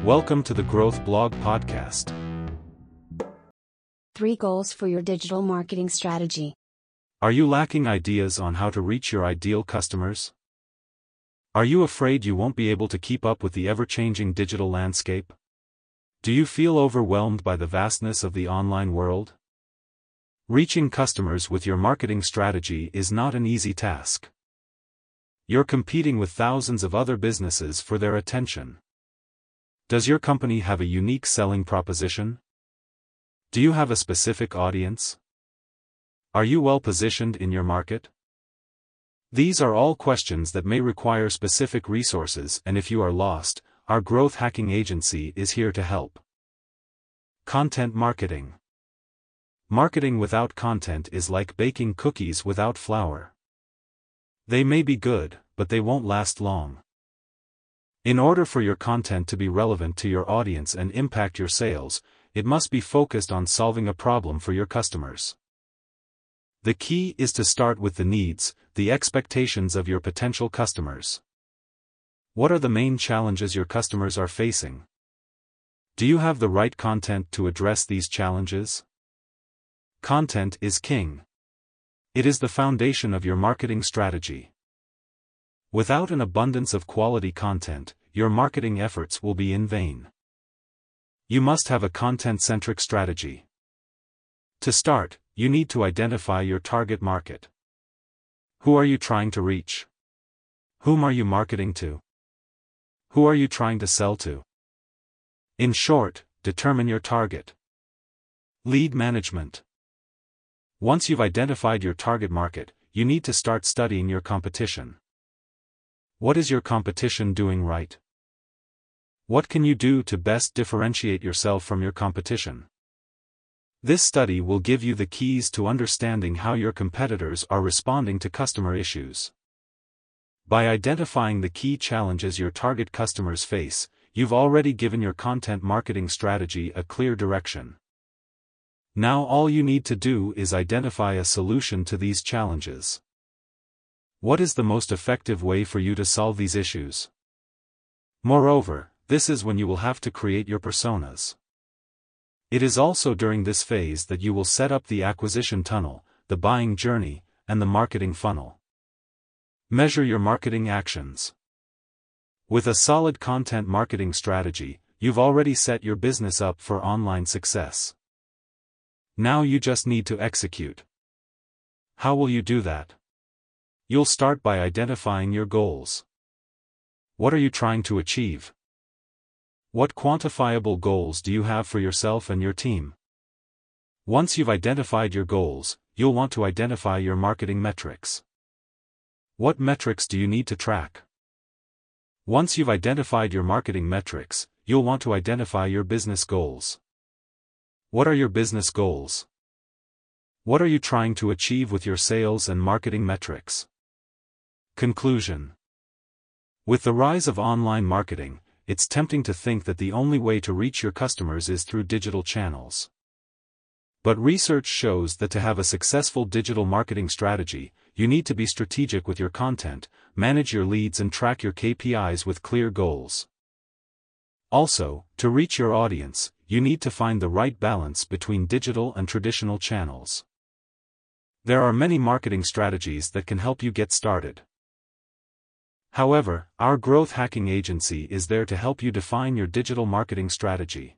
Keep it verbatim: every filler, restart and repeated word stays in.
Welcome to the Growth Blog Podcast. Three goals for your digital marketing strategy. Are you lacking ideas on how to reach your ideal customers? Are you afraid you won't be able to keep up with the ever-changing digital landscape? Do you feel overwhelmed by the vastness of the online world? Reaching customers with your marketing strategy is not an easy task. You're competing with thousands of other businesses for their attention. Does your company have a unique selling proposition? Do you have a specific audience? Are you well positioned in your market? These are all questions that may require specific resources, and if you are lost, our growth hacking agency is here to help. Content marketing. Marketing without content is like baking cookies without flour. They may be good, but they won't last long. In order for your content to be relevant to your audience and impact your sales, it must be focused on solving a problem for your customers. The key is to start with the needs, the expectations of your potential customers. What are the main challenges your customers are facing? Do you have the right content to address these challenges? Content is king. It is the foundation of your marketing strategy. Without an abundance of quality content, your marketing efforts will be in vain. You must have a content-centric strategy. To start, you need to identify your target market. Who are you trying to reach? Whom are you marketing to? Who are you trying to sell to? In short, determine your target. Lead management. Once you've identified your target market, you need to start studying your competition. What is your competition doing right? What can you do to best differentiate yourself from your competition? This study will give you the keys to understanding how your competitors are responding to customer issues. By identifying the key challenges your target customers face, you've already given your content marketing strategy a clear direction. Now all you need to do is identify a solution to these challenges. What is the most effective way for you to solve these issues? Moreover, this is when you will have to create your personas. It is also during this phase that you will set up the acquisition tunnel, the buying journey, and the marketing funnel. Measure your marketing actions. With a solid content marketing strategy, you've already set your business up for online success. Now you just need to execute. How will you do that? You'll start by identifying your goals. What are you trying to achieve? What quantifiable goals do you have for yourself and your team? Once you've identified your goals, you'll want to identify your marketing metrics. What metrics do you need to track? Once you've identified your marketing metrics, you'll want to identify your business goals. What are your business goals? What are you trying to achieve with your sales and marketing metrics? Conclusion. With the rise of online marketing, it's tempting to think that the only way to reach your customers is through digital channels. But research shows that to have a successful digital marketing strategy, you need to be strategic with your content, manage your leads and track your K P Is with clear goals. Also, to reach your audience, you need to find the right balance between digital and traditional channels. There are many marketing strategies that can help you get started. However, our growth hacking agency is there to help you define your digital marketing strategy.